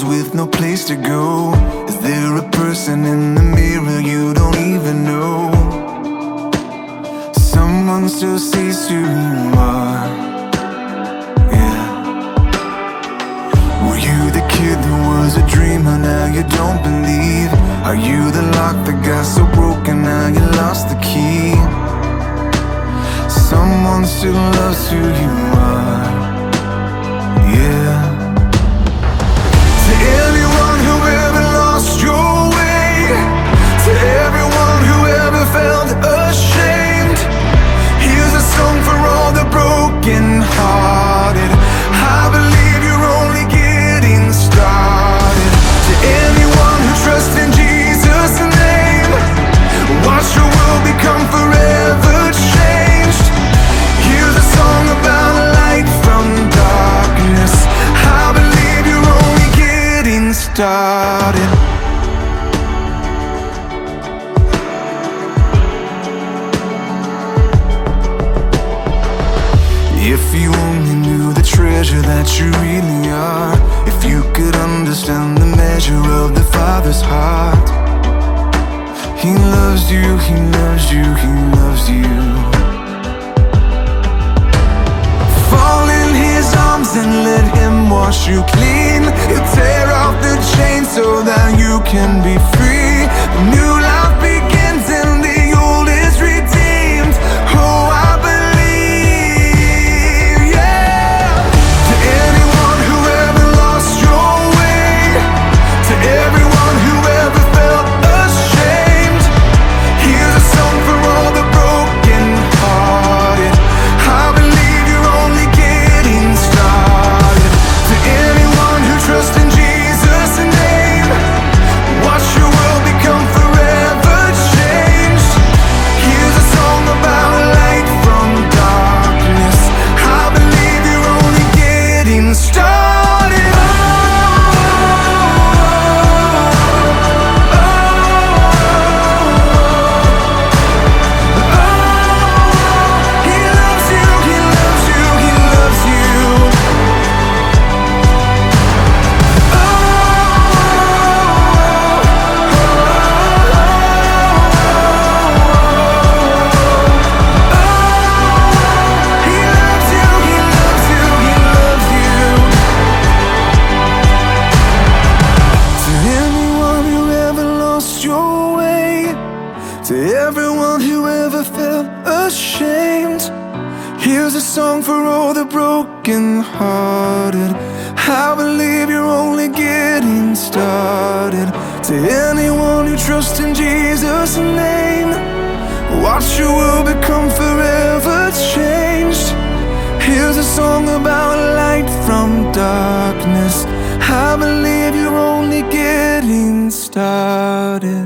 with no place to go? Is there a person in the mirror you don't even know? Someone still sees who you are. Yeah. Were you the kid that was a dreamer, now you don't believe? Are you the lock that got so broken, now you lost the key? Someone still loves who you are. Yeah. To everyone who ever lost your way, to everyone who ever felt ashamed, here's a song for all the broken hearted. I believe you're only getting started. To anyone who trusts in Jesus' name, watch your world become forever changed. Here's a song about light from darkness. I believe you're only getting started. If you only knew the treasure that you really are, if you could understand the measure of the Father's heart. He loves you, He loves you, He loves you. Fall in His arms and let Him wash you clean. He'll tear off the chains so that you can be free. The new life begins and the old is redeemed. Oh, I believe, yeah. To anyone who ever lost your way, to everyone who ever felt ashamed, here's a song for all the broken hearted. I believe you're only getting started. To anyone who trusts in Jesus' name, watch your world become forever changed. Here's a song about light from darkness. I believe you're only getting started. He loves you, He loves you, He loves you. He loves you, He loves you, He loves you. To anyone who ever lost your way, to everyone who ever felt ashamed, here's a song for all the broken hearted. I believe you're only getting started. To anyone who trusts in Jesus' name, watch your world become forever changed. Here's a song about light from darkness. I believe you're only getting started.